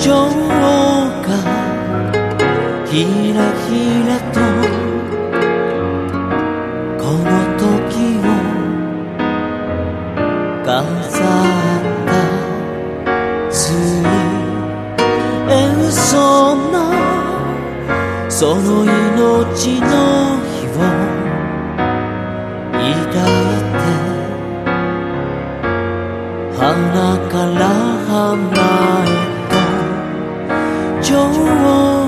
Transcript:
女王がひらひらとこの時を飾ったつい演奏なその命の火を抱いて花から花へと女王